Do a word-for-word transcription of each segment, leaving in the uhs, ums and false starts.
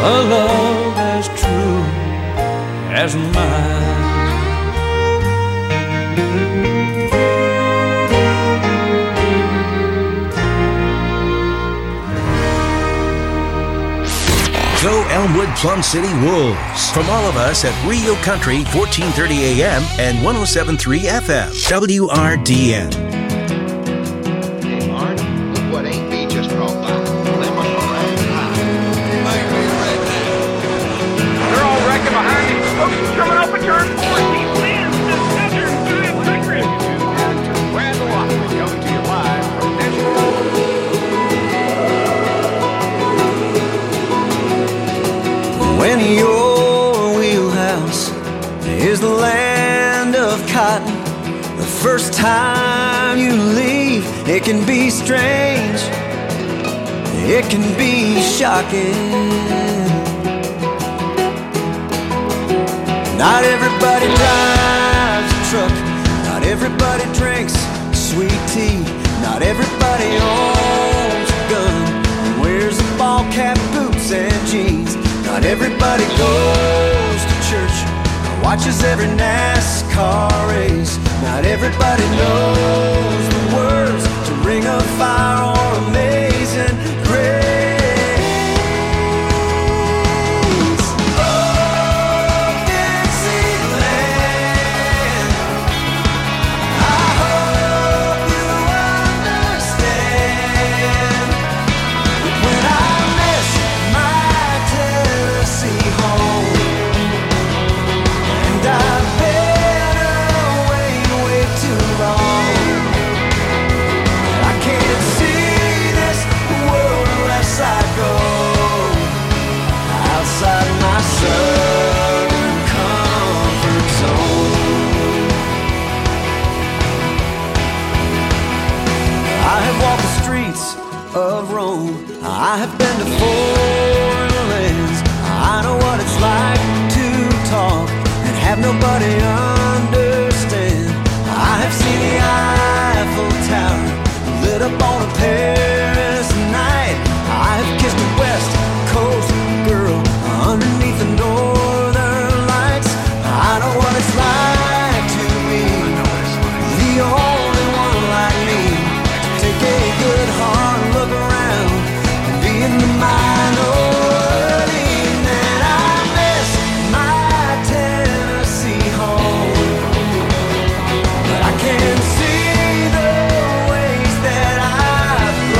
a love as true as mine. Go Elmwood Plum City Wolves. From all of us at Rio Country, fourteen thirty A M and one oh seven point three F M, W R D N. Hey, Mark, look what ain't me just crawled by. Well, they must have ran high. Might be right now. They're all wrecking behind me. Folks coming up a turn four. He wins the Southern five hundred. And to Randall Lockwood coming to you live from Nashville. When your wheelhouse is the land of cotton, the first time you leave, it can be strange, it can be shocking. Not everybody drives a truck, not everybody drinks sweet tea, not everybody owns a gun and wears a ball cap, boots and jeans. Not everybody goes to church or watches every NASCAR race. Not everybody knows the words to Ring of Fire or Amazing Grace. Oh, Dixieland, I hope you understand when I miss my Tennessee home, and I've been away way too long. I can't see this world unless I go outside my southern comfort zone. I have walked the streets of Rome, I have been to foreign lands. I know what it's like to talk and have nobody understand. I have seen the Eiffel Tower lit up on a Paris night. I have kissed a West Coast girl underneath the northern lights. I know what it's like to be the only one like me, to take a good hard look around and be in the minority. And I miss my Tennessee home, but I can see the ways that I've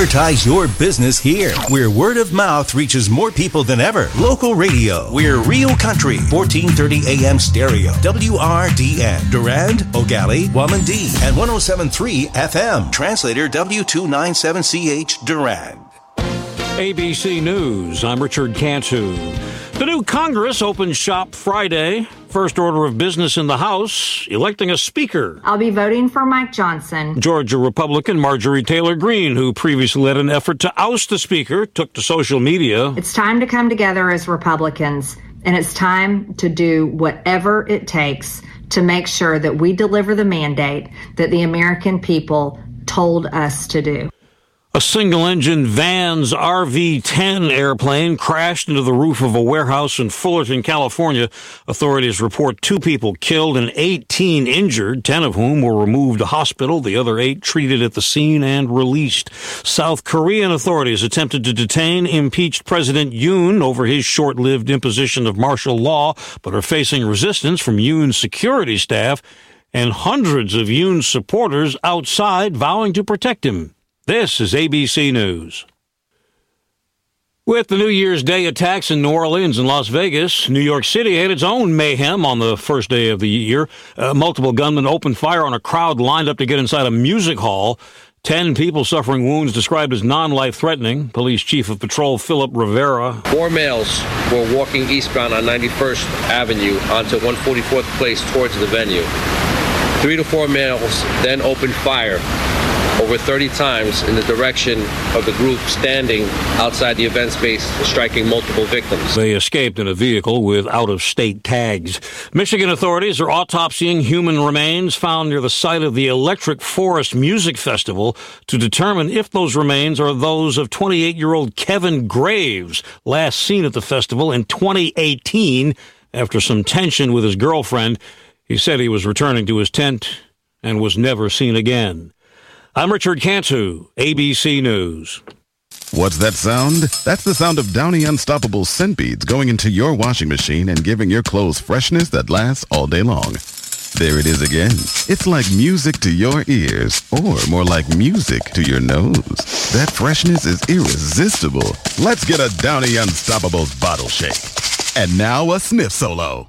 Advertise your business here, where word of mouth reaches more people than ever. Local radio. We're Real Country, fourteen thirty A M stereo. W R D N. Durand, Ogali, Wamandee, and one oh seven point three F M. Translator W two ninety-seven C H Durand. A B C News, I'm Richard Cantu. The new Congress opens shop Friday. First order of business in the House, electing a speaker. I'll be voting for Mike Johnson. Georgia Republican Marjorie Taylor Greene, who previously led an effort to oust the speaker, took to social media. It's time to come together as Republicans, and it's time to do whatever it takes to make sure that we deliver the mandate that the American people told us to do. A single-engine Vans R V ten airplane crashed into the roof of a warehouse in Fullerton, California. Authorities report two people killed and eighteen injured, ten of whom were removed to hospital. The other eight treated at the scene and released. South Korean authorities attempted to detain impeached President Yoon over his short-lived imposition of martial law, but are facing resistance from Yoon's security staff and hundreds of Yoon's supporters outside vowing to protect him. This is A B C News. With the New Year's Day attacks in New Orleans and Las Vegas, New York City had its own mayhem on the first day of the year. Uh, multiple gunmen opened fire on a crowd lined up to get inside a music hall. Ten people suffering wounds described as non-life-threatening. Police Chief of Patrol Philip Rivera. Four males were walking eastbound on ninety-first Avenue onto one forty-fourth Place towards the venue. Three to four males then opened fire over thirty times in the direction of the group standing outside the event space, striking multiple victims. They escaped in a vehicle with out-of-state tags. Michigan authorities are autopsying human remains found near the site of the Electric Forest Music Festival to determine if those remains are those of twenty-eight-year-old Kevin Graves, last seen at the festival in twenty eighteen after some tension with his girlfriend. He said he was returning to his tent and was never seen again. I'm Richard Cantu, A B C News. What's that sound? That's the sound of Downy Unstoppable scent beads going into your washing machine and giving your clothes freshness that lasts all day long. There it is again. It's like music to your ears, or more like music to your nose. That freshness is irresistible. Let's get a Downy Unstoppables bottle shake. And now a sniff solo.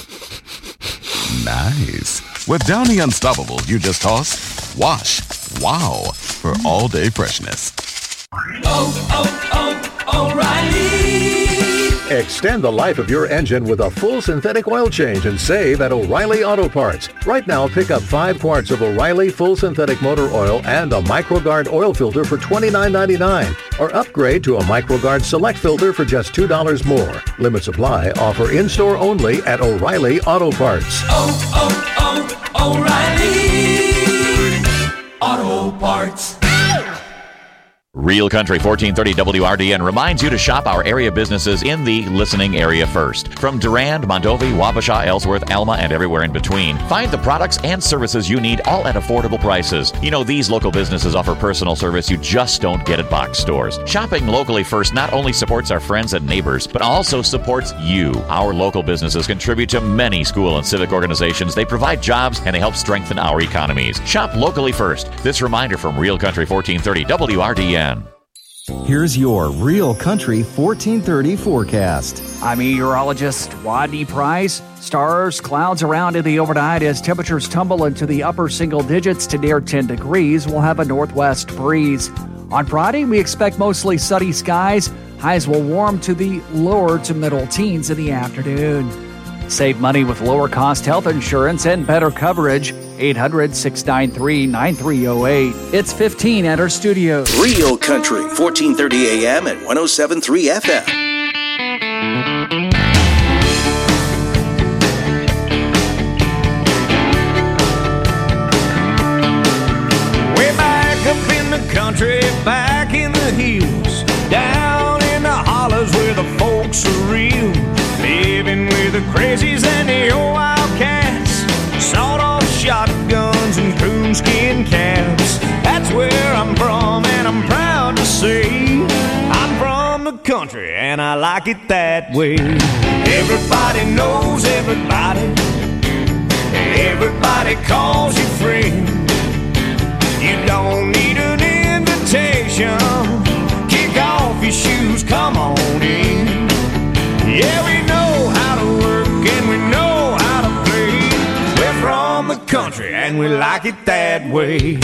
Nice. With Downy Unstoppables, you just toss, wash, wow, for all-day freshness. Oh, oh, oh, O'Reilly! Extend the life of your engine with a full synthetic oil change and save at O'Reilly Auto Parts. Right now, pick up five quarts of O'Reilly full synthetic motor oil and a MicroGuard oil filter for twenty-nine ninety-nine, or upgrade to a MicroGuard Select filter for just two dollars more. Limit supply. Offer in-store only at O'Reilly Auto Parts. Oh, oh, oh, O'Reilly Auto Parts. Real Country fourteen thirty W R D N reminds you to shop our area businesses in the listening area first. From Durand, Mondovi, Wabasha, Ellsworth, Alma, and everywhere in between, find the products and services you need all at affordable prices. You know, these local businesses offer personal service you just don't get at box stores. Shopping locally first not only supports our friends and neighbors, but also supports you. Our local businesses contribute to many school and civic organizations. They provide jobs and they help strengthen our economies. Shop locally first. This reminder from Real Country fourteen thirty W R D N. Here's your Real Country fourteen thirty forecast. I'm meteorologist Rodney Price. Stars, clouds around in the overnight as temperatures tumble into the upper single digits to near ten degrees. We'll have a northwest breeze. On Friday, we expect mostly sunny skies. Highs will warm to the lower to middle teens in the afternoon. Save money with lower cost health insurance and better coverage. eight hundred, six nine three, nine three zero eight. It's fifteen at our studios. Real Country, fourteen thirty A M and one oh seven point three F M. Way back up in the country, back in the hills, down in the hollers where the folks are real, living with the crazies and the old wildcats, sawed-off shotguns and coonskin caps. That's where I'm from, and I'm proud to say I'm from the country, and I like it that way. Everybody knows everybody, everybody calls you friend. You don't need an invitation invitation. Kick off your shoes, come on in. Yeah, we know how to work and we know how to play. We're from the country and we like it that way.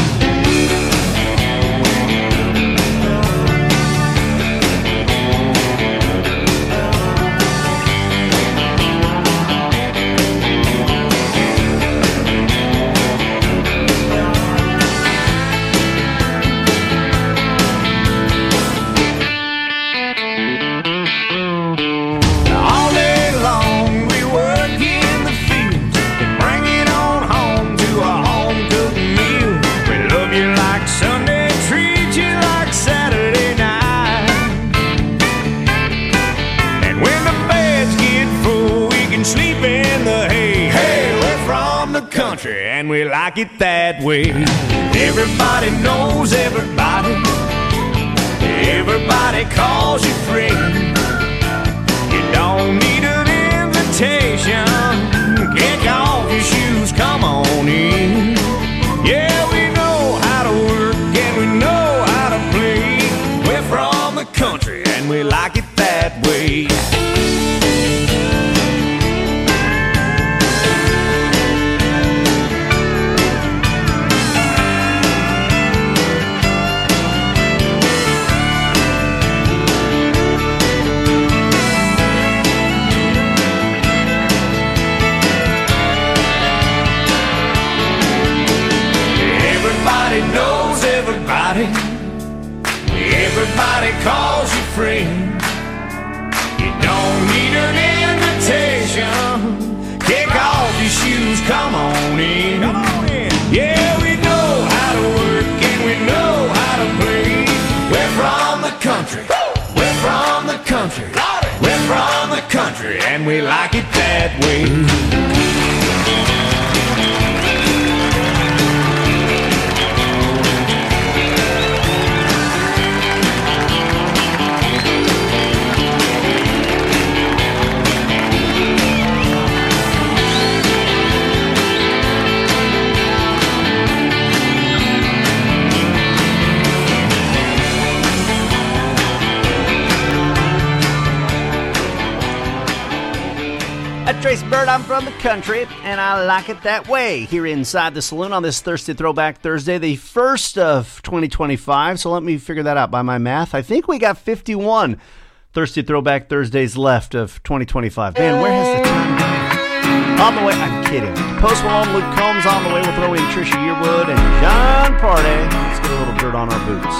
And we like it that way. Everybody knows everybody. Everybody calls you friend. You don't need an invitation. Kick off your shoes, come on in. Yeah, we know how to work and we know how to play. We're from the country and we like it that way. Knows everybody. Everybody calls you friend. You don't need an invitation. Kick off your shoes, come on in. Come on in. Yeah, we know how to work and we know how to play. We're from the country. We're from the country. We're from the country and we like it that way. Trace Bird, I'm from the country, and I like it that way. Here inside the saloon on this Thirsty Throwback Thursday, the first of twenty twenty-five. So let me figure that out by my math. I think we got fifty-one Thirsty Throwback Thursdays left of twenty twenty-five. Man, where has the time gone? On the way, I'm kidding. Post Malone, Luke Combs on the way. We'll throw in Trisha Yearwood and John Party. Let's get a little dirt on our boots.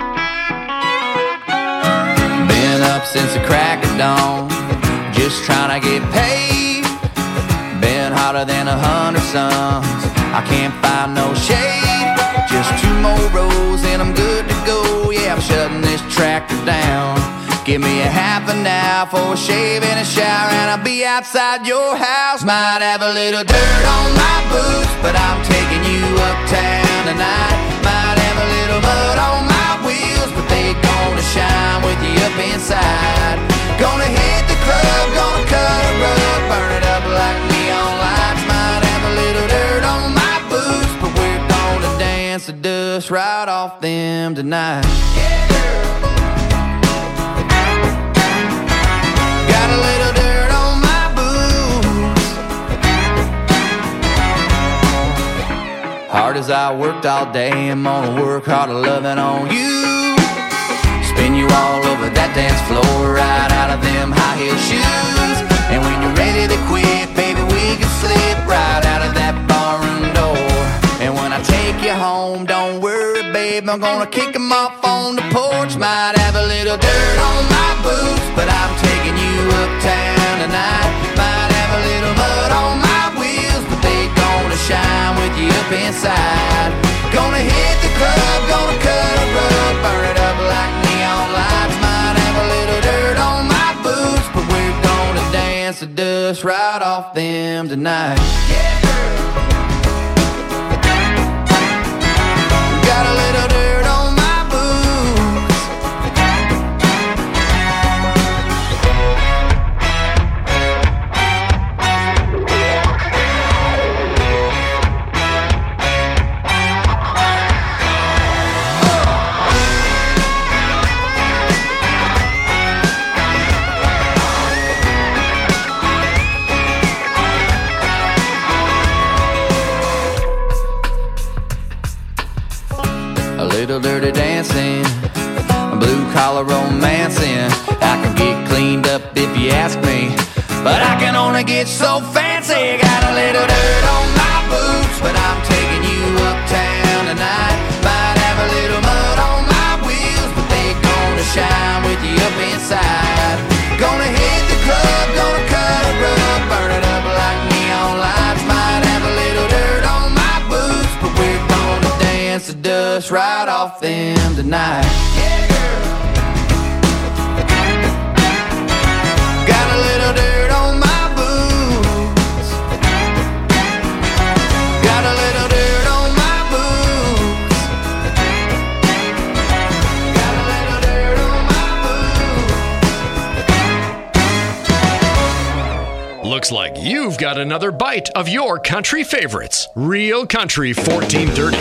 Been up since the crack of dawn, just trying to get paid. Been hotter than a hundred suns, I can't find no shade. Just two more rows and I'm good to go. Yeah, I'm shutting this tractor down. Give me a half an hour for a shave and a shower, and I'll be outside your house. Might have a little dirt on my boots, but I'm taking you uptown tonight. Might have a little mud on my wheels, but they gonna shine with you up inside. Gonna hit the club, gonna cut a rug, burn it up like neon lights. Might have a little dirt on my boots, but we're gonna dance the dust right off them tonight. Yeah, girl. Got a little dirt on my boots. Hard as I worked all day, I'm gonna work harder loving on you. Spin you all over that dance floor, right out of them high heel shoes. And when you're ready to quit, baby, we can slip right out of that barroom door. And when I take you home, don't worry, babe, I'm gonna kick them off on the porch. Might have a little dirt on my boots, but I'm taking you uptown tonight. Might have a little mud on my wheels, but they gonna shine with you up inside. Gonna hit the club, gonna cut a rug, burn it up like neon lights. Might have a little dirt on my boots, but we're gonna dance the dust right off them tonight. Yeah, girl. Got a little dirt on my boots. little dirty dancing, blue collar romancing. I can get cleaned up if you ask me, but I can only get so fancy. Got a little dirt on my boots, but I'm taking you uptown tonight. Might have a little mud on my wheels, but they gonna shine with you up inside. Gonna hit the club, gonna cut a rug, burn it up like neon lights. Might have a little dirt on my boots, but we're gonna dance the dust right off them tonight. Yeah, girl. Got a little dirt on my boots. Got a little dirt on my boots. Got a little dirt on my boots. Looks like you've got another bite of your country favorites. Real Country fourteen thirty.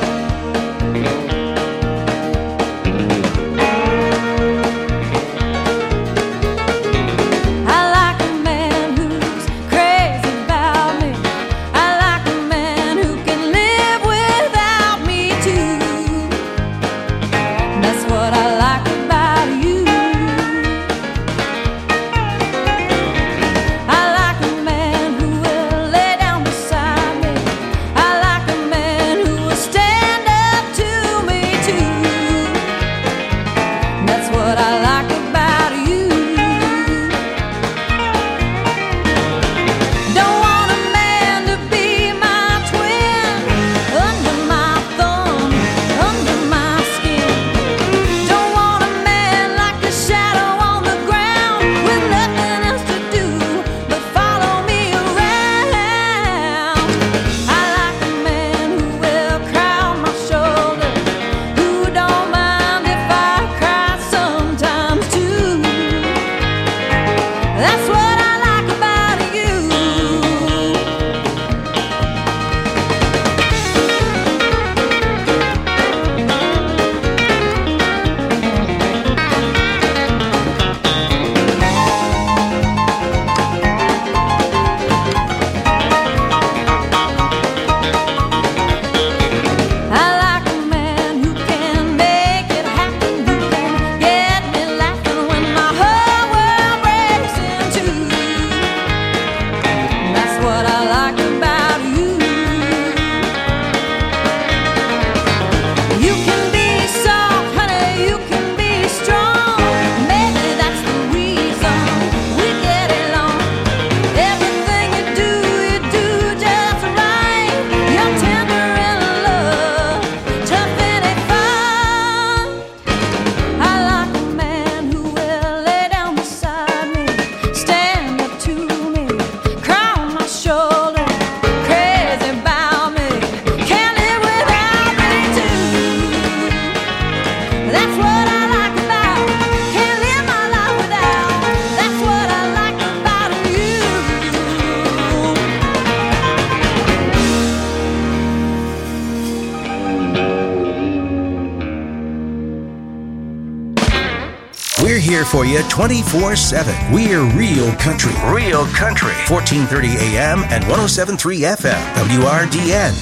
For you twenty-four seven. We're Real Country. Real Country. fourteen thirty A M and one oh seven point three F M. W R D N.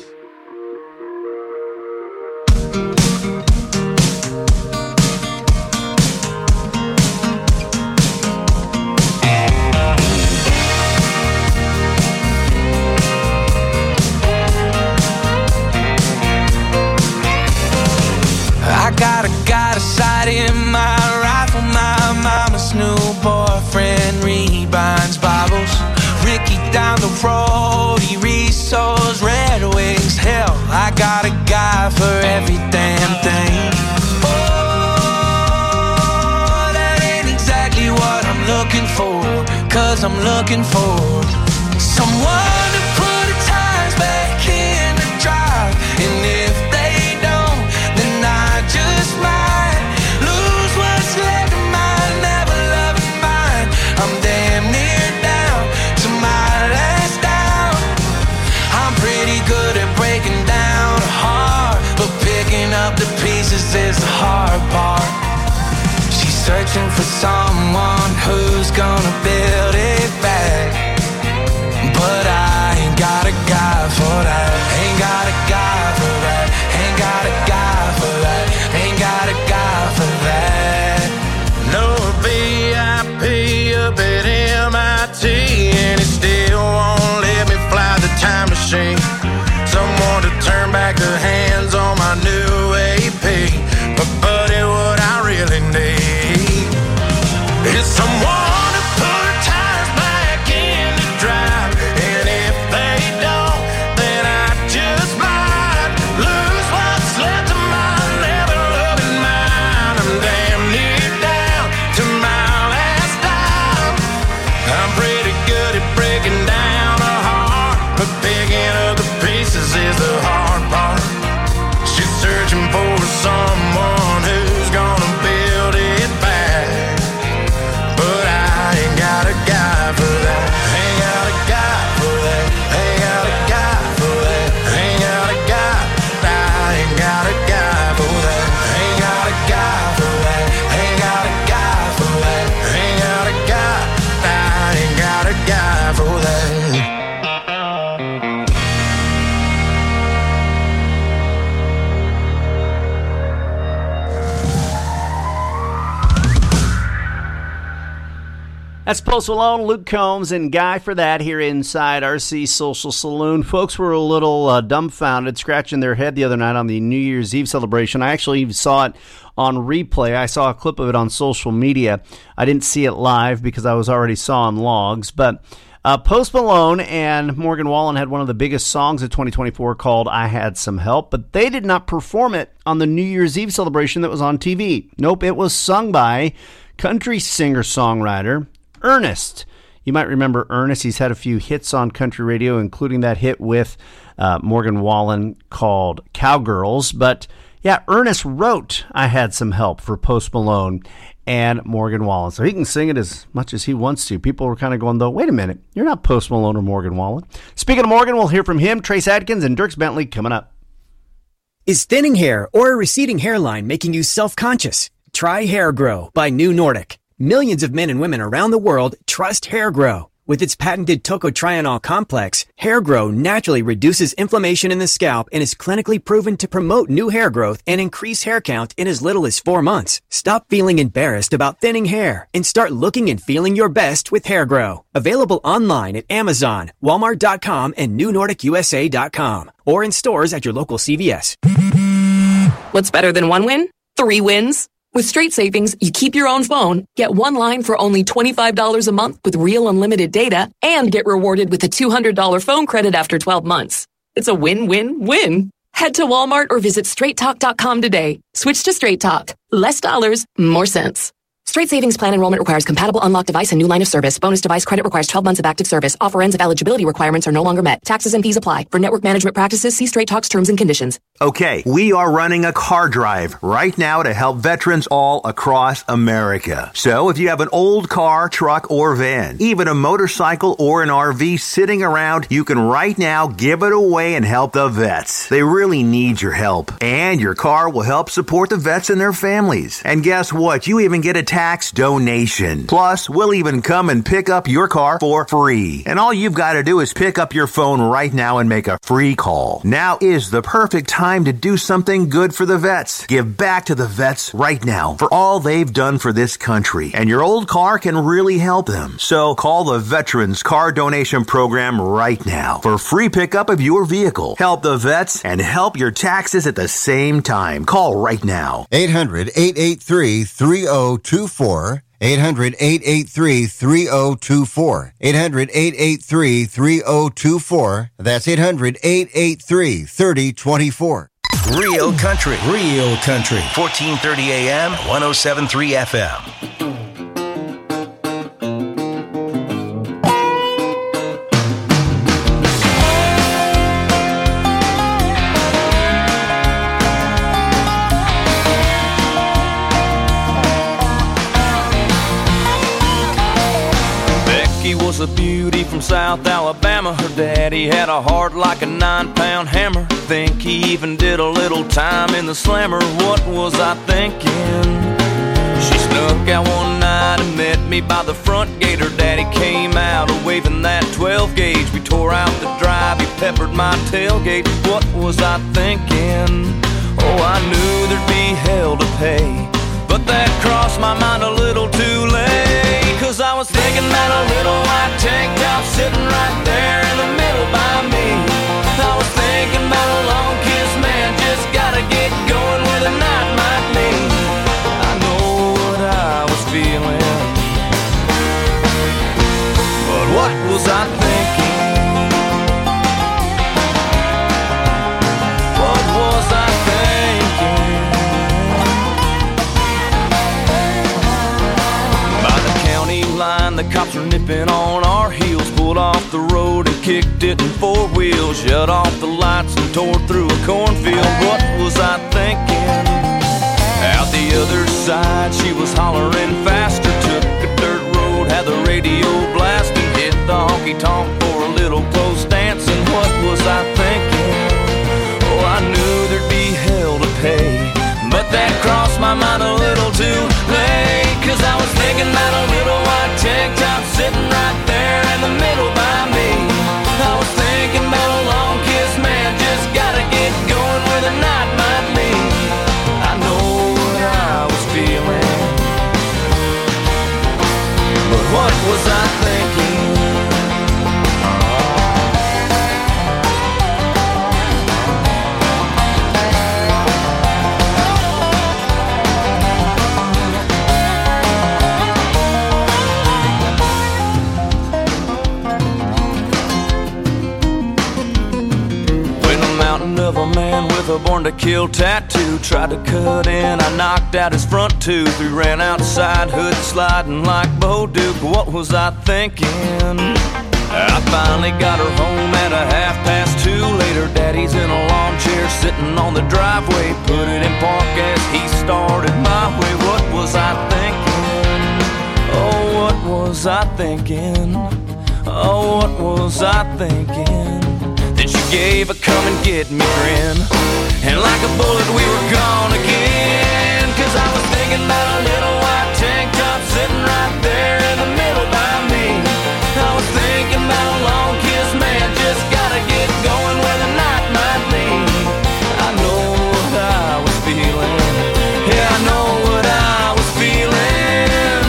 I got a, got a sight in my rifle, my mama's new boyfriend rebinds Bibles. Ricky down the road, he resows Red Wings. Hell, I got a guy for every damn thing. Oh, that ain't exactly what I'm looking for, 'cause I'm looking for someone to put the tires back in the drive. And if they don't, then I just might lose what's left of my never-loving mind. I'm damn near down to my last down. I'm pretty good at breaking down a heart, but picking up the pieces is the hard part. She's searching for someone who's gonna build it back, but I ain't got a guy for that. Ain't got a guy for that. Ain't got a guy for up at M I T, and he still won't let me fly the time machine. Someone to turn back the hands on my new A P. But buddy, what I really need is someone to put tires back in the drive. And if they don't, then I just might lose what's left of my never-loving mind. I'm damn near down to my last dime. I'm pretty good at breaking down a heart, but picking up the pieces is the hard part. She's searching for someone who's gonna build it back, but I ain't got a guy for that. Ain't got a guy for that. Ain't got a guy for that. Ain't got a guy. I ain't got a guy for that. Ain't got a guy for that. Ain't got a guy for that. Ain't got a guy. I ain't got a guy for that. That's Post Malone, Luke Combs, and Guy for that here inside R C Social Saloon. Folks were a little uh, dumbfounded, scratching their head the other night on the New Year's Eve celebration. I actually saw it on replay. I saw a clip of it on social media. I didn't see it live because I was already sawing logs. But uh, Post Malone and Morgan Wallen had one of the biggest songs of twenty twenty-four called I Had Some Help, but they did not perform it on the New Year's Eve celebration that was on T V. Nope, it was sung by country singer-songwriter Ernest. You might remember Ernest. He's had a few hits on country radio, including that hit with uh, Morgan Wallen called Cowgirls. But yeah, Ernest wrote I Had Some Help for Post Malone and Morgan Wallen. So he can sing it as much as he wants to. People were kind of going, though, wait a minute, you're not Post Malone or Morgan Wallen. Speaking of Morgan, we'll hear from him, Trace Adkins, and Dierks Bentley coming up. Is thinning hair or a receding hairline making you self-conscious? Try Hair Grow by New Nordic. Millions of men and women around the world trust Hair Grow. With its patented tocotrienol complex, Hair Grow naturally reduces inflammation in the scalp and is clinically proven to promote new hair growth and increase hair count in as little as four months. Stop feeling embarrassed about thinning hair and start looking and feeling your best with Hair Grow. Available online at Amazon, Walmart dot com, and New Nordic U S A dot com, or in stores at your local C V S. What's better than one win? Three wins. With Straight Savings, you keep your own phone, get one line for only twenty-five dollars a month with real unlimited data, and get rewarded with a two hundred dollars phone credit after twelve months. It's a win-win-win. Head to Walmart or visit straight talk dot com today. Switch to Straight Talk. Less dollars, more sense. Straight Savings Plan enrollment requires compatible unlocked device and new line of service. Bonus device credit requires twelve months of active service. Offer ends if eligibility requirements are no longer met. Taxes and fees apply. For network management practices, see Straight Talk's terms and conditions. Okay, we are running a car drive right now to help veterans all across America. So if you have an old car, truck, or van, even a motorcycle or an R V sitting around, you can right now give it away and help the vets. They really need your help. And your car will help support the vets and their families. And guess what? You even get a tax donation. Plus, we'll even come and pick up your car for free. And all you've got to do is pick up your phone right now and make a free call. Now is the perfect time to do something good for the vets. Give back to the vets right now for all they've done for this country. And your old car can really help them. So call the Veterans Car Donation Program right now for free pickup of your vehicle. Help the vets and help your taxes at the same time. Call right now. eight hundred, eight eight three, three oh two four. eight hundred, eight eight three, three oh two four. eight hundred, eight eight three, three oh two four. That's eight hundred, eight eight three, three oh two four. Real country. Real country. fourteen thirty A M, one oh seven point three F M. Was a beauty from South Alabama. Her daddy had a heart like a nine-pound hammer. Think he even did a little time in the slammer. What was I thinking? She snuck out one night and met me by the front gate. Her daddy came out waving that twelve gauge. We tore out the drive, he peppered my tailgate. What was I thinking? Oh, I knew there'd be hell to pay, but that crossed my mind a little too late. Cause I was thinking about a little white tank top sitting right there in the middle by me. I was thinking about a long kiss, man, just gotta get going where the night might lead. I know what I was feeling, but what was I thinking? What was I thinking? By the county line, the cops were nipping on our heels, pulled off the road and kicked it in four wheels, shut off the lights and tore through a cornfield. What was I thinking? Out the other side, she was hollering faster, took a dirt road, had the radio blasting, hit the honky-tonk for a little close dancing. What was I thinking? Oh, I knew there'd be hell to pay, but that crossed my mind a little too late. Cause I was thinking about a little white tank top sitting right there in the middle by me. I was thinking about a long kiss, man, just gotta get going where the night might lead. I know what I was feeling, but what was I thinking? Of a man with a born to kill tattoo tried to cut in, I knocked out his front tooth. We ran outside, hood sliding like Bo Duke. What was I thinking? I finally got her home at a half past two. Later, daddy's in a lawn chair sitting on the driveway, put it in park as he started my way. What was I thinking? Oh, what was I thinking? Oh, what was I thinking? Then she gave a come and get me grin, and like a bullet we were gone again. Cause I was thinking about a little white tank top sitting right there in the middle by me. I was thinking about a long kiss, man, just gotta get going where the night might lead. I know what I was feeling, yeah, I know what I was feeling.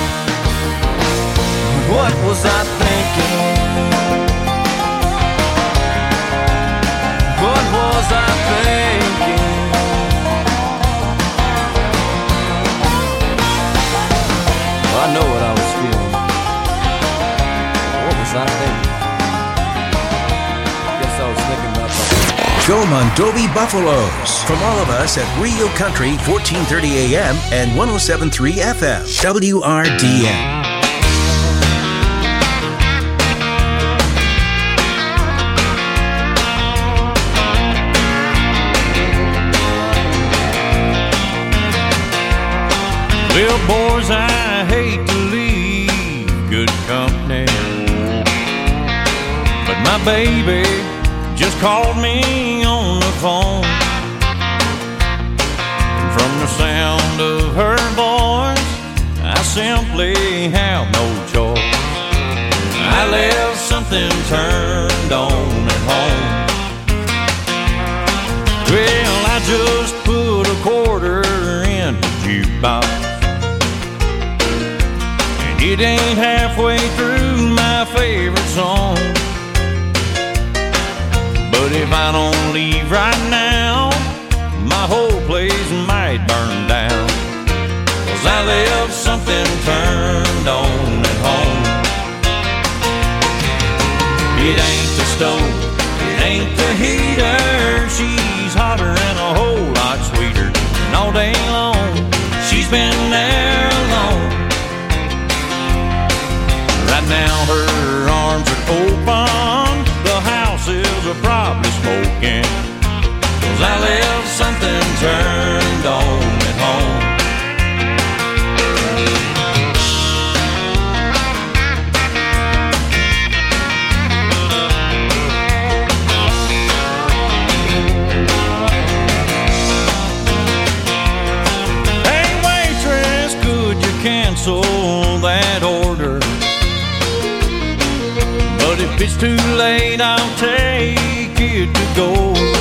What was I thinking? What was I thinking? Well, I know what I was feeling. What was I thinking? I guess I was thinking about something. Go Mondovi Buffaloes from all of us at Real Country, fourteen thirty A M and one oh seven point three F M, W R D N. Well, boys, I hate to leave good company, but my baby just called me on the phone. And from the sound of her voice, I simply have no choice. I left something turned on at home. Well, I just put a quarter in the jukebox. It ain't halfway through my favorite song. But if I don't leave right now, my whole place might burn down. Cause I left something turned on at home. It ain't the stove, it ain't the heater. She's hotter and a whole lot sweeter. And all day long, she's been there alone. Right now her arms are open, the house is a probably smoking. Cause I left something turned on at home. Hey waitress, could you cancel that order? But if it's too late, I'll take it to go.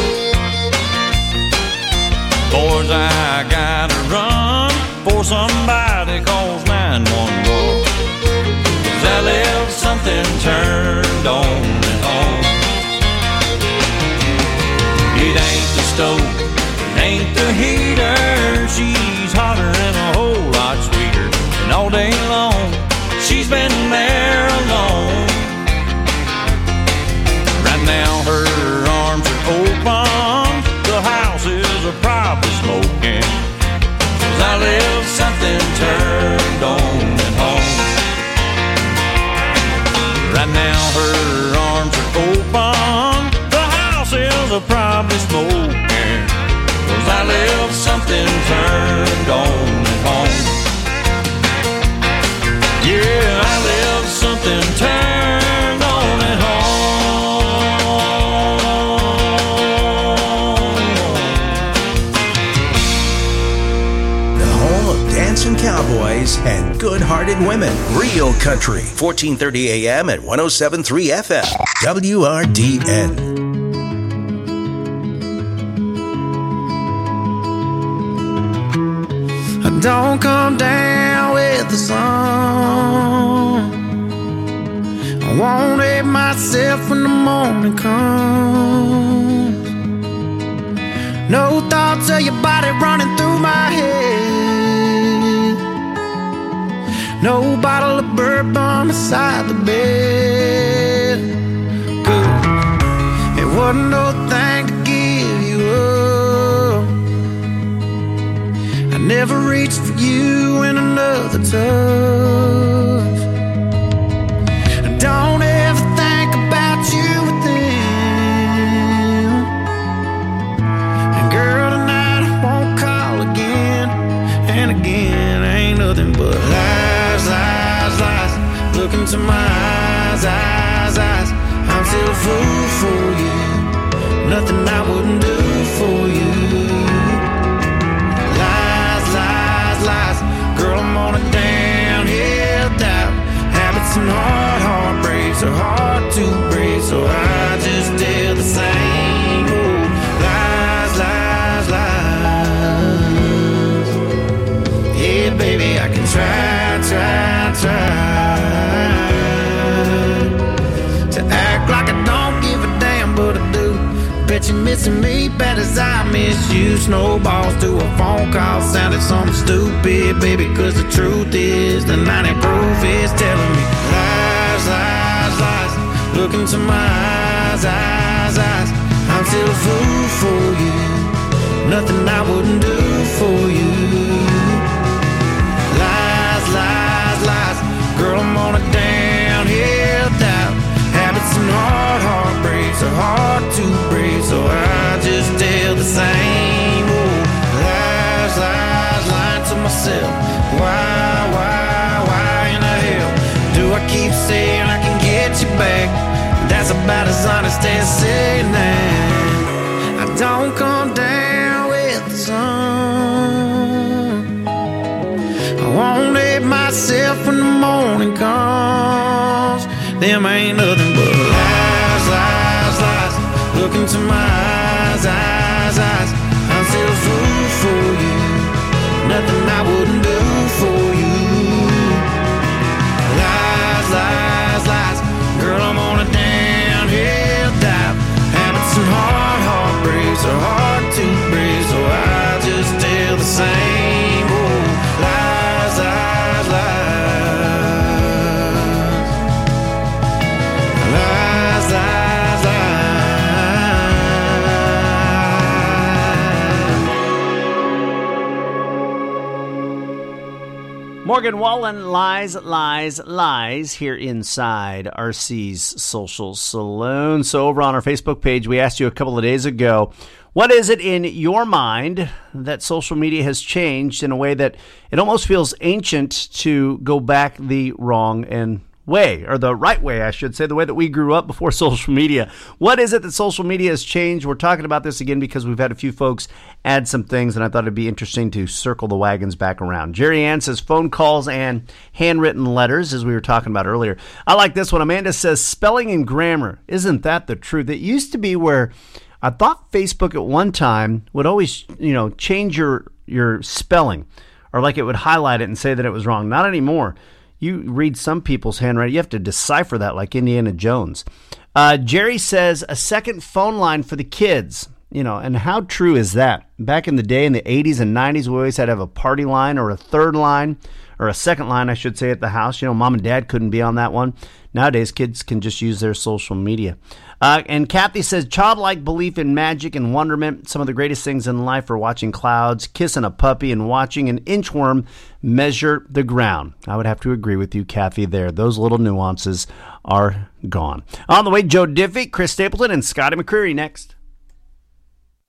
Boys, I gotta run for somebody calls nine one one. smoking, 'cause I left something turned on at home. Yeah, I left something turned on at home. Dancing cowboys and good-hearted women. Real Country, fourteen thirty A M at one oh seven point three F M. W R D N. Don't come down with the sun. I won't hate myself when the morning comes. No thoughts of your body running through my head. No bottle of bourbon beside the bed. Good. It wasn't no thing to give you up. I never reached for you in another touch. Don't ever think about you with them. And girl, tonight I won't call again. And again, ain't nothing but lies, lies, lies. Look into my eyes, eyes, eyes. I'm still a fool for you. Nothing I wouldn't do for you. Lies, lies, lies. Girl, I'm on a downhill dive. Habits and hard heartbreaks are hard to break, so I just tell the same old lies, lies, lies. Yeah, baby, I can try, try, try to act like I don't give a damn, but I do. Bet you're missing me bad as I miss you. Snowballs to a phone call sounded something stupid, baby, cause the truth is the ninety proof is telling me lies, lies, lies. Look into my eyes, eyes, eyes. I'm still a fool for you. Nothing I wouldn't do for you. Lies, lies, lies. Girl, I'm on a downhill dive. Habits and hard heartbreaks are hard to break, so I just tell the same old lies, lies, lying to myself. Why, why, why in the hell do I keep saying I can get you back? That's about as honest as saying that I don't come down with the sun. I won't hate myself when the morning comes. Them ain't nothing but lies, lies, lies. Look into my eyes, eyes, eyes. I'm still a fool for you. Nothing I wouldn't do for you. Lies, lies, lies. Girl, I'm on a downhill dive. Habits and hard heartbreaks are hard to break, so I just tell the same old lies, lies, lies. Lies, lies, lies. Morgan Wallen, lies, lies, lies, here inside R C's Social Saloon. So over on our Facebook page, we asked you a couple of days ago, what is it in your mind that social media has changed in a way that it almost feels ancient to go back the wrong and way, or the right way, I should say, the way that we grew up before social media. What is it that social media has changed? We're talking about this again because we've had a few folks add some things, and I thought it'd be interesting to circle the wagons back around. Jerry Ann says phone calls and handwritten letters, as we were talking about earlier. I like this one. Amanda says spelling and grammar. Isn't that the truth? It used to be where I thought Facebook at one time would always, you know, change your your spelling, or like it would highlight it and say that it was wrong. Not anymore. You read some people's handwriting, you have to decipher that like Indiana Jones. Uh, Jerry says a second phone line for the kids. You know, and how true is that? Back in the day, in the eighties and nineties, we always had to have a party line or a third line, or a second line, I should say, at the house. You know, mom and dad couldn't be on that one. Nowadays, kids can just use their social media. Uh, and Kathy says, childlike belief in magic and wonderment. Some of the greatest things in life are watching clouds, kissing a puppy, and watching an inchworm measure the ground. I would have to agree with you, Kathy, there. Those little nuances are gone. On the way, Joe Diffie, Chris Stapleton, and Scotty McCreery next.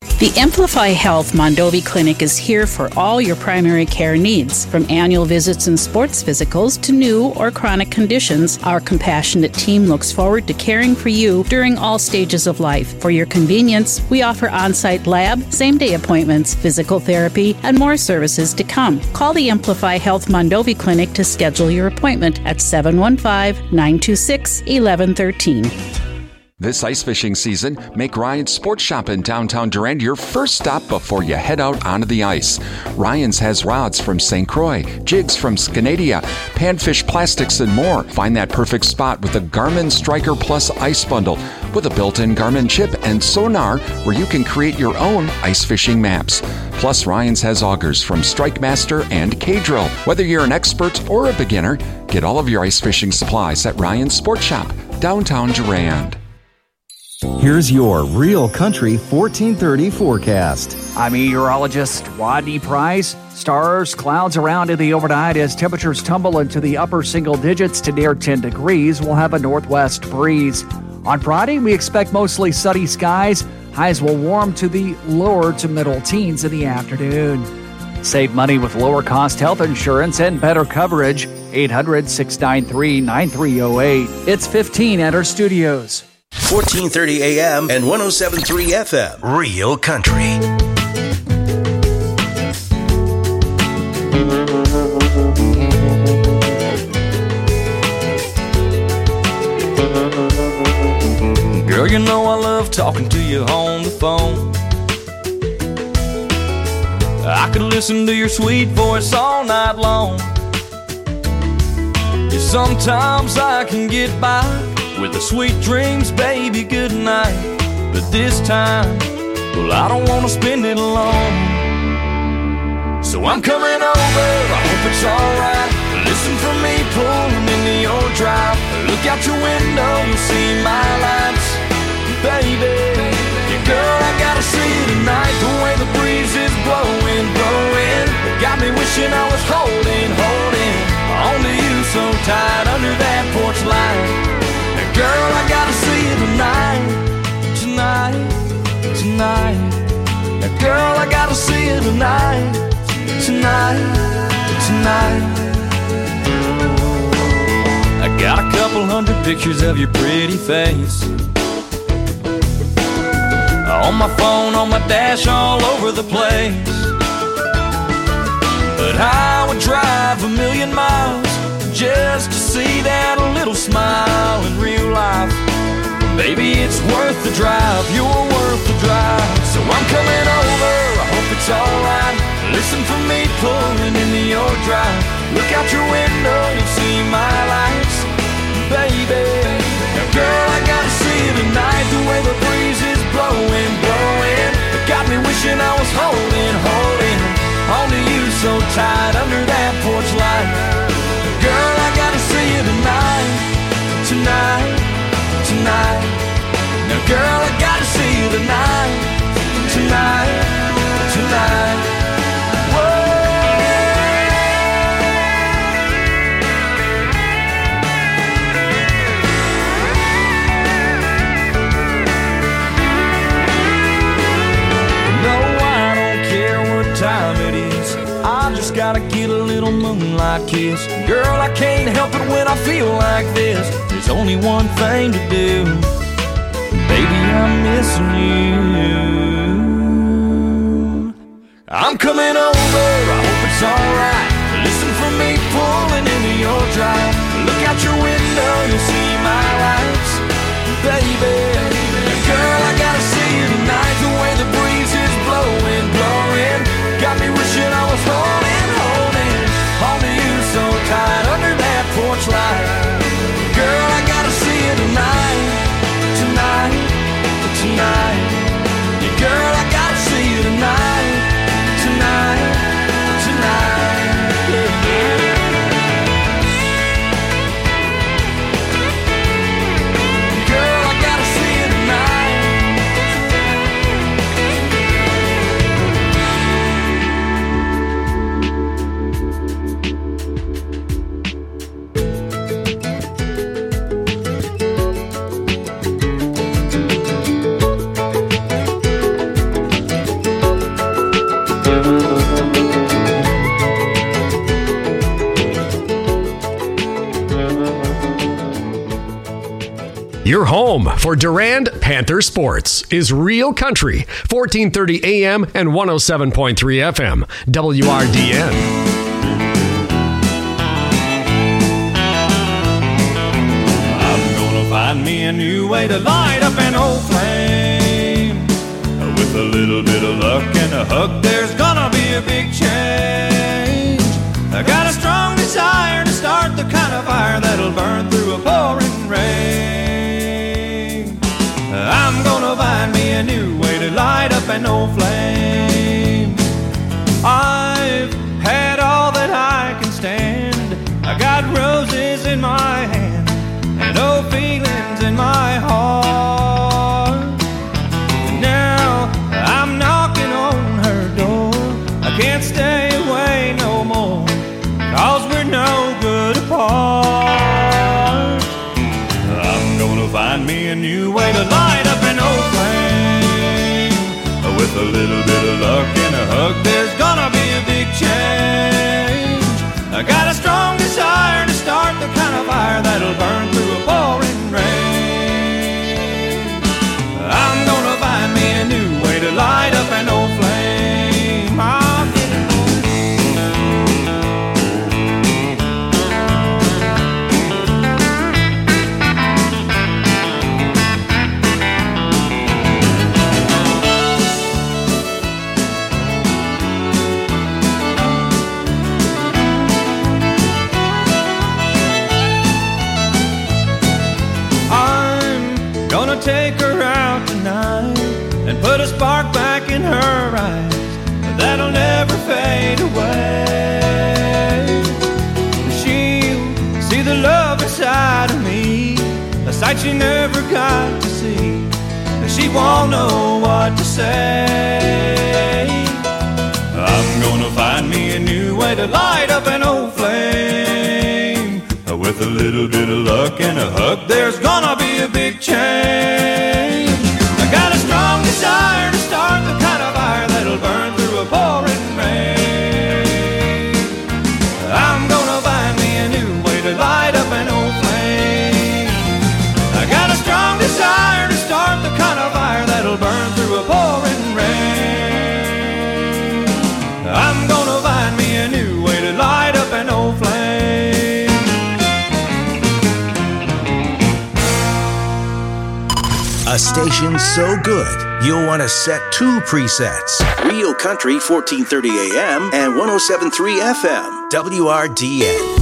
The Amplify Health Mondovi Clinic is here for all your primary care needs. From annual visits and sports physicals to new or chronic conditions, our compassionate team looks forward to caring for you during all stages of life. For your convenience, we offer on-site lab, same-day appointments, physical therapy, and more services to come. Call the Amplify Health Mondovi Clinic to schedule your appointment at seven one five, nine two six, one one one three. This ice fishing season, make Ryan's Sports Shop in downtown Durand your first stop before you head out onto the ice. Ryan's has rods from Saint Croix, jigs from Scanadia, panfish plastics, and more. Find that perfect spot with the Garmin Striker Plus Ice Bundle with a built-in Garmin chip and sonar where you can create your own ice fishing maps. Plus, Ryan's has augers from Strike Master and K-Drill. Whether you're an expert or a beginner, get all of your ice fishing supplies at Ryan's Sports Shop, downtown Durand. Here's your Real Country fourteen thirty forecast. I'm meteorologist Rodney Price. Stars, clouds around in the overnight as temperatures tumble into the upper single digits to near ten degrees. We'll have a northwest breeze. On Friday, we expect mostly sunny skies. Highs will warm to the lower to middle teens in the afternoon. Save money with lower cost health insurance and better coverage. eight hundred, six nine three, nine three zero eight. It's fifteen at our studios. fourteen thirty A M and one oh seven point three F M. Real Country. Girl, you know I love talking to you on the phone. I could listen to your sweet voice all night long. Yeah, sometimes I can get by with the sweet dreams, baby, good night. But this time, well, I don't want to spend it alone. So I'm coming over, I hope it's alright. Listen for me pulling into your drive. Look out your window, you'll see my lights. Baby, yeah, girl, I gotta see you tonight. The way the breeze is blowing, blowing, it got me wishing I was holding, holding onto you so tight under that porch light. Girl, I gotta see you tonight, tonight, tonight. Now, girl, I gotta see you tonight, tonight, tonight. I got a couple hundred pictures of your pretty face on my phone, on my dash, all over the place. But I would drive a million miles just to see that little smile in real life. Baby, it's worth the drive, you're worth the drive. So I'm coming over, I hope it's alright. Listen for me pulling into your drive. Look out your window, you'll see my lights. Baby, now girl, I gotta see you tonight. The way the breeze is blowing, blowing, it got me wishing I was holding, holding onto you so tight under that porch light. Girl, I gotta see you tonight, tonight, tonight. Now, girl, I gotta see you tonight, tonight, tonight. Time it is, I just gotta get a little moonlight kiss. Girl, I can't help it when I feel like this. There's only one thing to do, baby, I'm missing you. I'm coming over, I hope it's alright. Listen for me pulling into your drive. Look out your window, you'll see my lights. Baby, girl, I gotta see you tonight. The way the breeze is blowing, blowing, got me wishing I was holding, holding onto you so tight under that porch light. Girl, I gotta see you tonight, tonight, tonight. Yeah, girl, I gotta see you tonight, tonight, tonight. Your home for Durand Panther sports is Real Country, fourteen thirty A M and one oh seven point three F M, W R D N. I'm gonna find me a new way to light up an old flame. With a little bit of luck and a hug, there's gonna be a big change. I got a strong desire to start the kind of fire that'll burn through a pouring rain. I'm gonna find me a new way to light up an old flame. I've had all that I can stand. I got roses in my hand and old feelings in my heart. Now I'm knocking on her door. I can't stay away no more, 'cause we're no good apart. I'm gonna find me a new way to light up an old flame. With a little bit of luck and a hug, there's gonna be a big change. I got a strong desire to start the kind of fire that'll burn through a pouring rain. I'm gonna find me a new way to light up an old flame. I'll get it. Take her out tonight and put a spark back in her eyes that'll never fade away. She'll see the love inside of me, a sight she never got to see. She won't know what to say. I'm gonna find me a new way to light up an old flame. With a little bit of luck and a hug, there's gonna be a big change. I got a strong desire to start the kind of fire that'll burn through a pouring rain. I'm gonna find me a new way to light up an old flame. I got a strong desire to start the kind of fire that'll burn through a pouring rain. I'm gonna find me a new way to light up an old flame. A station so good, you'll want to set two presets. Real Country, fourteen thirty A M and one oh seven point three F M, W R D N.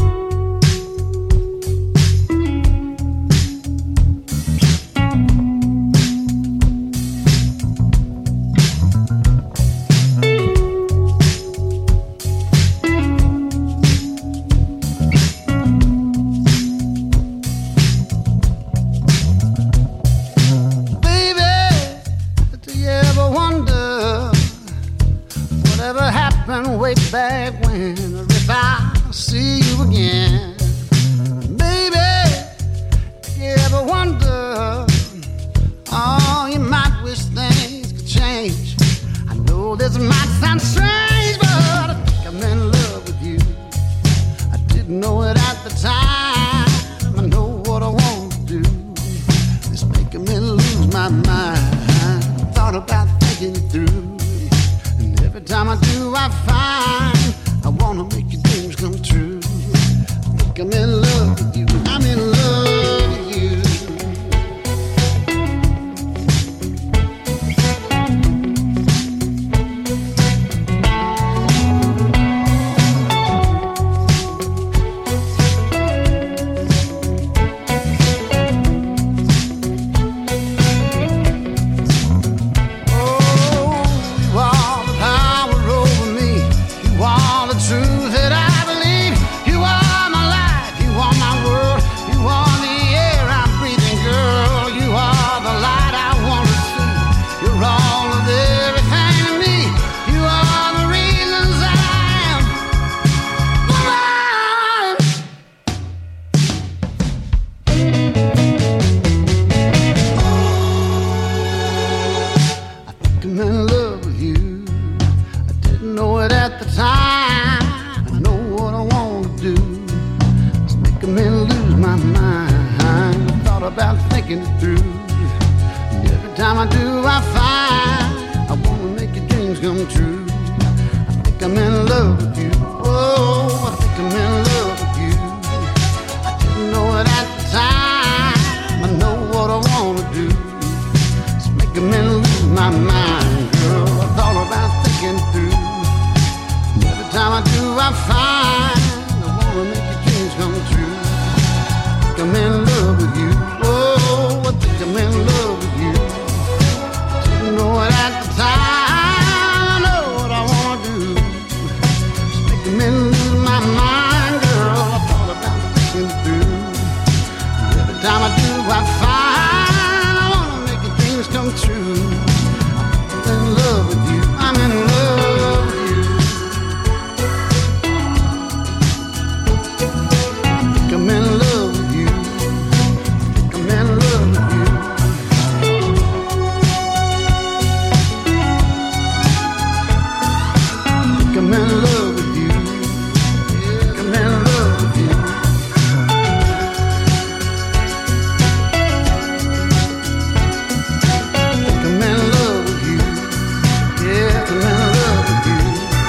Way back when, or if I see you again, baby, if you ever wonder, oh, you might wish things could change. I know this might sound strange, but I think I'm in love with you. I didn't know it at the time. I know what I want to do. It's making me lose my mind. Thought about thinking it through. Every time I do, I find I wanna make your dreams come true. I think I'm in love with you. I'm in love with you. thinking it through. And every time I do, I find I wanna make your dreams come true. I think I'm in love with you. Oh, I think I'm in love with you. I didn't know it at the time. I know what I wanna do. It's making me lose my mind, girl. I thought about thinking through. And every time I do, I find I wanna make your dreams come true. I think I'm in love with you. Oh, I think I'm in love with you. I didn't know it at the time. I know what I wanna do. It's making me lose my mind, girl. I thought about thinking through. And every time I do, I find I wanna make your dreams come true. I'm in love with you. I'm in love with you. I think I'm in love with you. I think I'm in love with you. I think I'm in love with you. I think I'm in love with you. I think I'm in love with you. Yeah, I'm in love with you.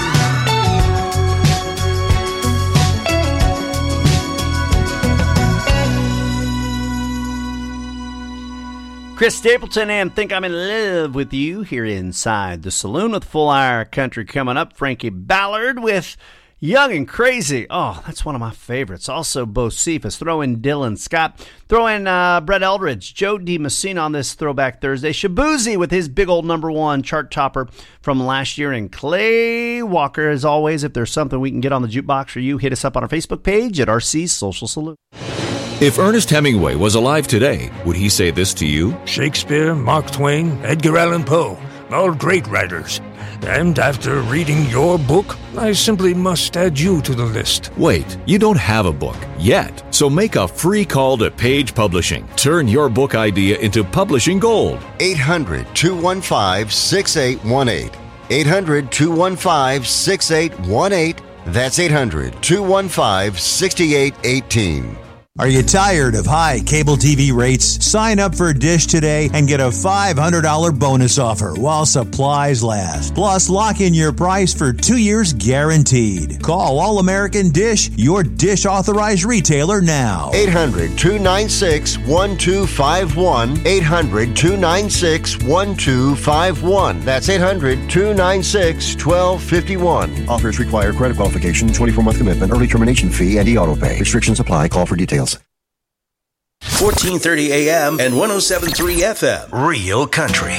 Chris Stapleton and Think I'm in Love with You here inside the saloon with Full Hour Country coming up. Frankie Ballard with Young and Crazy. Oh, that's one of my favorites. Also, Bo Cephas. Throw in Dylan Scott. Throw in uh, Brett Eldridge. Joe DiMessina on this Throwback Thursday. Shabuzi with his big old number one chart topper from last year. And Clay Walker, as always, if there's something we can get on the jukebox for you, hit us up on our Facebook page at R C's Social Salute. If Ernest Hemingway was alive today, would he say this to you? Shakespeare, Mark Twain, Edgar Allan Poe, all great writers. And after reading your book, I simply must add you to the list. Wait, you don't have a book yet, so make a free call to Page Publishing. Turn your book idea into publishing gold. eight hundred, two one five, six eight one eight. eight hundred, two one five, six eight one eight. That's eight hundred, two one five, six eight one eight. Are you tired of high cable T V rates? Sign up for Dish today and get a five hundred dollars bonus offer while supplies last. Plus, lock in your price for two years guaranteed. Call All American Dish, your Dish authorized retailer now. eight hundred, two nine six, one two five one. eight hundred, two nine six, one two five one. That's eight hundred, two nine six, one two five one. Offers require credit qualification, twenty-four month commitment, early termination fee, and e-auto pay. Restrictions apply. Call for details. fourteen thirty A M and one oh seven point three F M. Real Country.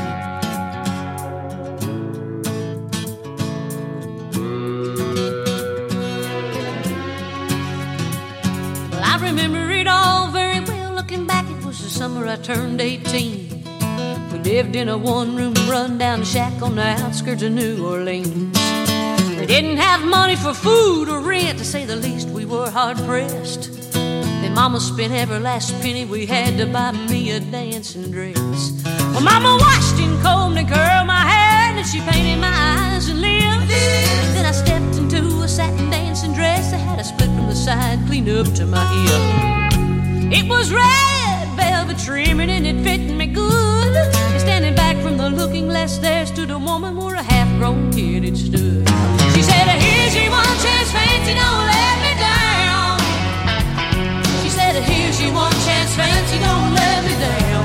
Well, I remember it all very well. Looking back, it was the summer I turned eighteen. We lived in a one-room run-down shack on the outskirts of New Orleans. We didn't have money for food or rent, to say the least. We were hard-pressed. Then Mama spent every last penny we had to buy me a dancing dress. Well, Mama washed and combed and curled my hair, and she painted my eyes and lips. Then I stepped into a satin dancing dress that had a split from the side, clean up to my hip. It was red velvet trimming and it fit me good. And standing back from the looking glass, there stood a woman where a half-grown kid had stood. She said, "Here's your one chance, fancy, don't let me down." She said, "Here's your one chance, fancy, don't let me down."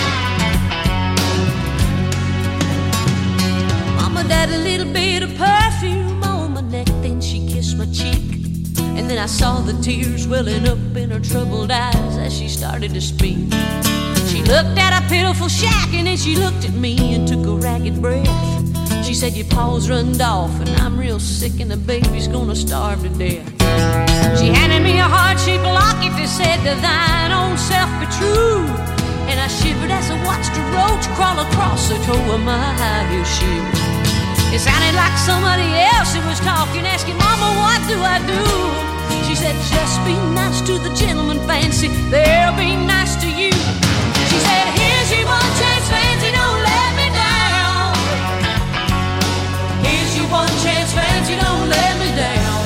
Mama dabbed a little bit of perfume on my neck, then she kissed my cheek. And then I saw the tears welling up in her troubled eyes as she started to speak. She looked at a pitiful shack and then she looked at me and took a ragged breath. She said, "Your paws runned off and I'm real sick and the baby's gonna starve to death." She handed me a heart-shaped locket that said, "To thine own self be true." And I shivered as I watched a roach crawl across the toe of my high heel shoe. It sounded like somebody else who was talking, asking, "Mama, what do I do?" She said, "Just be nice to the gentleman, fancy, they'll be nice to you." She said, "Here's your one chance, fancy, don't let me down. Here's your one chance, fancy, don't let me down.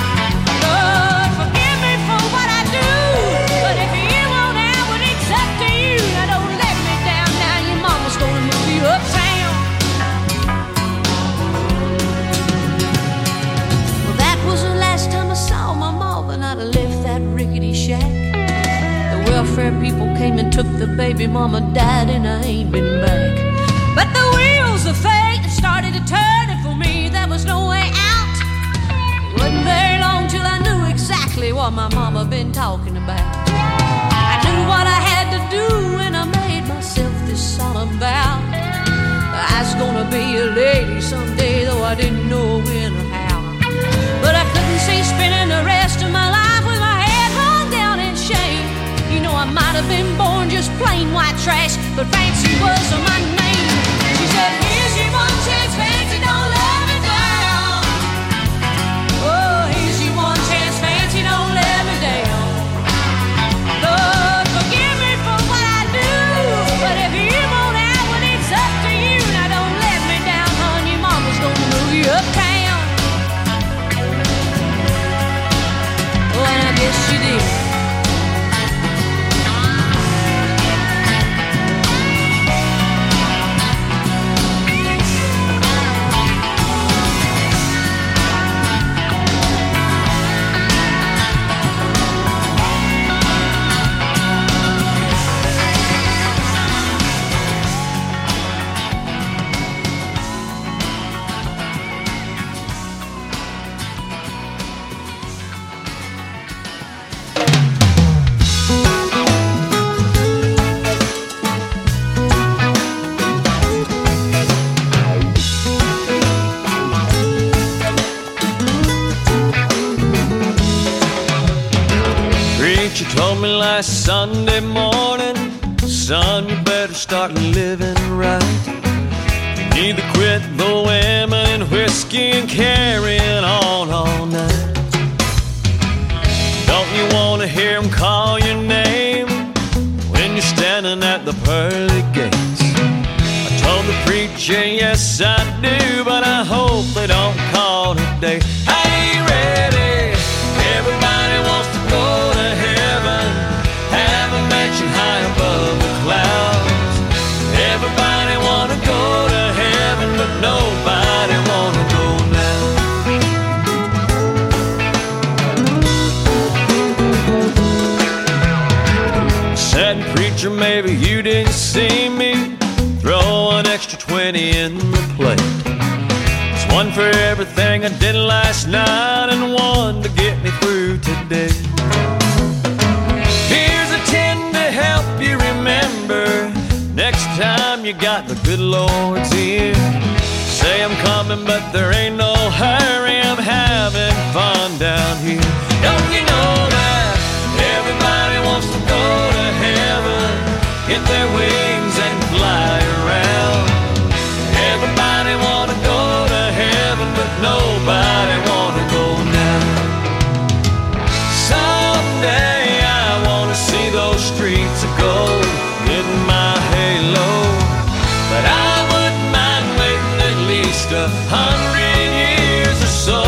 Lord, forgive me for what I do, but if you won't have what accept to where people came and took the baby mama died, and I ain't been back. But the wheels of fate started to turn, and for me there was no way out. It wasn't very long till I knew exactly what my mama been talking about. I knew what I had to do, and I made myself this solemn vow. I was gonna be a lady someday, though I didn't know when or how. But I couldn't see spending the rest of my life with my head hung down in shame. You know, I might have been born just plain white trash, but Fancy was my name. She said, here's your one chance, Fancy, don't let me down. Oh, here's your one chance, Fancy, don't let me down. Lord, forgive me for what I do, but if you won't out when it's up to you, now don't let me down, hon, your mama's gonna move you uptown. Oh, and I guess she did. Told me last Sunday morning, son, you better start living right. You need to quit the women and whiskey and carrying on all night. Don't you want to hear them call your name when you're standing at the pearly gates? I told the preacher, yes I do, but I hope they don't call today. I ain't ready. Everybody wants to go to heaven, have a mansion high above the clouds. Everybody wanna go to heaven, but nobody wanna go now. Said, preacher, maybe you didn't see me throw an extra twenty in the plate. It's one for everything I did last night and one to get me through today. Here's a ten to help you remember next time you got the good Lord's ear. Say I'm coming, but there ain't no hurry, I'm having fun down here. Don't you know that everybody wants to go to heaven, get their wings and fly around? Everybody wanna go to heaven, but nobody wanna go now. Someday I wanna see those streets of gold in my halo, but I wouldn't mind waiting at least a hundred years or so.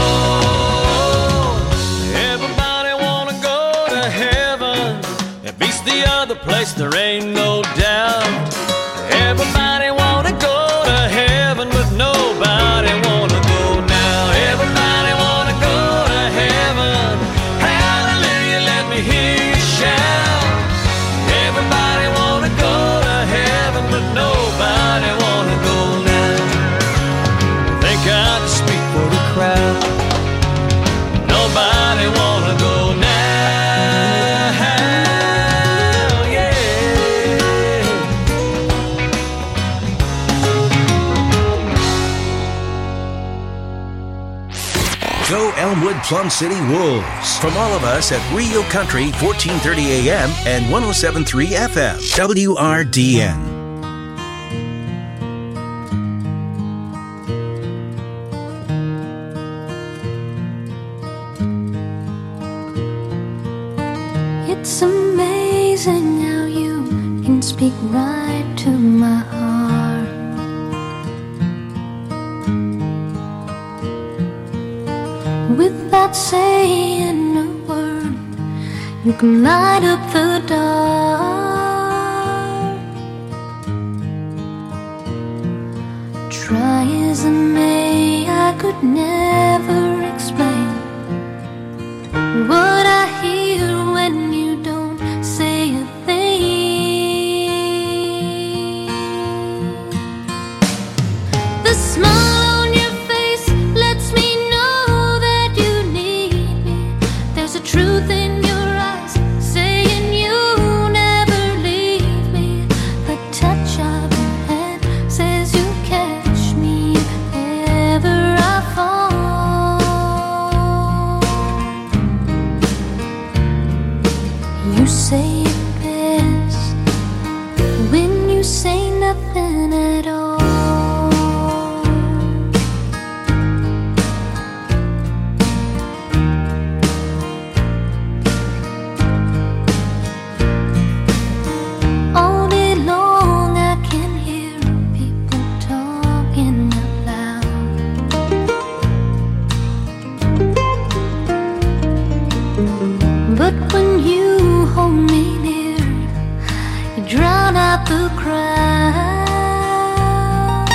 Everybody wanna go to heaven, it beats the other place, there ain't no doubt. Everybody wanna go to heaven, but nobody wanna go now. Everybody wanna go to heaven, hallelujah, let me hear you shout. Everybody wanna go to heaven, but nobody wanna go now. Think I can speak for the crowd, nobody wanna go now. Go Elmwood Plum City Wolves. From all of us at Rio Country, fourteen thirty A M and one oh seven point three F M, W R D N. It's amazing how you can speak right to my heart. Without saying a word, you can light up the dark. Try as I may, I could never explain what I hear when you don't say a thing. out the crowd.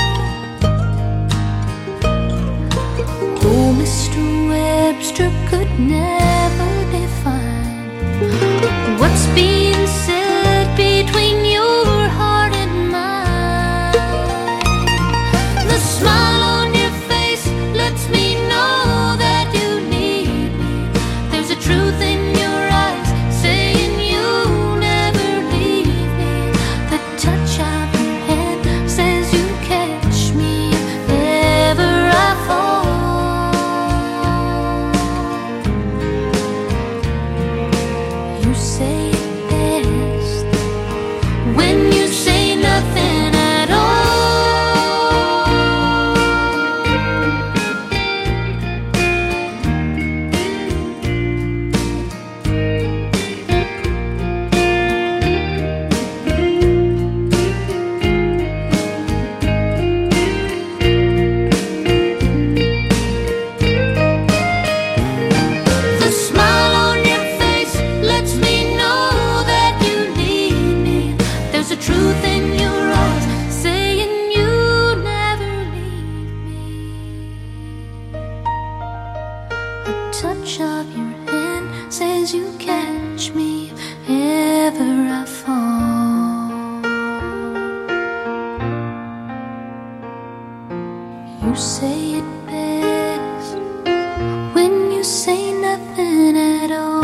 Oh, Mister Webster could never define what's being said between your heart and mine. The smile on your face lets me know that you need me. There's a truth in your eyes saying you'll never leave me. The touch of your hand says you catch me if ever I fall. You say it best when you say nothing at all. The smile on your face lets me know that you need me. There's a truth in your eyes saying you never leave me. A touch of your hand says you catch me if ever I fall. You say it best when you say nothing at all.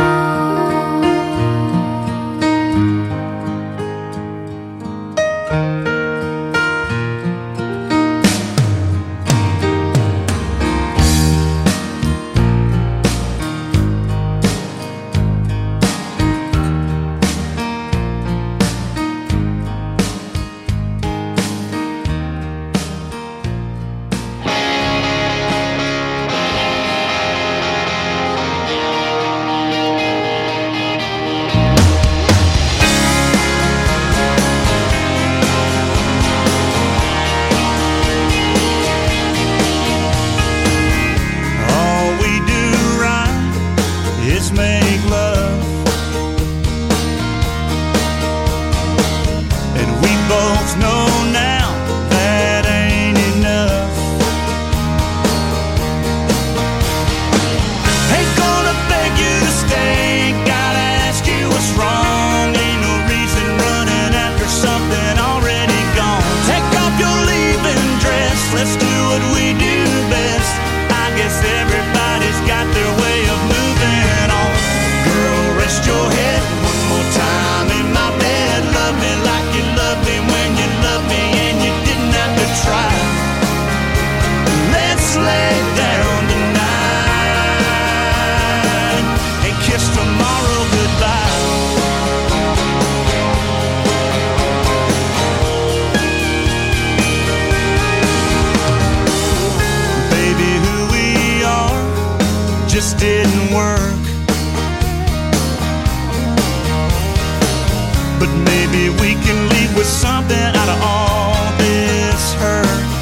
All we do right is make love, and we both know now that ain't enough. Ain't gonna beg you to stay, gotta ask you what's wrong. Ain't no reason running after something already gone. Take off your leaving dress, let's do what we do best. I guess everybody's got their way of moving on. Girl, rest your head one more time in my bed. Love me like you loved me when you loved me and you didn't have to try. Let's lay down tonight and kiss tomorrow goodbye. Baby, who we are just didn't work. But maybe we can leave with something out of all this hurt.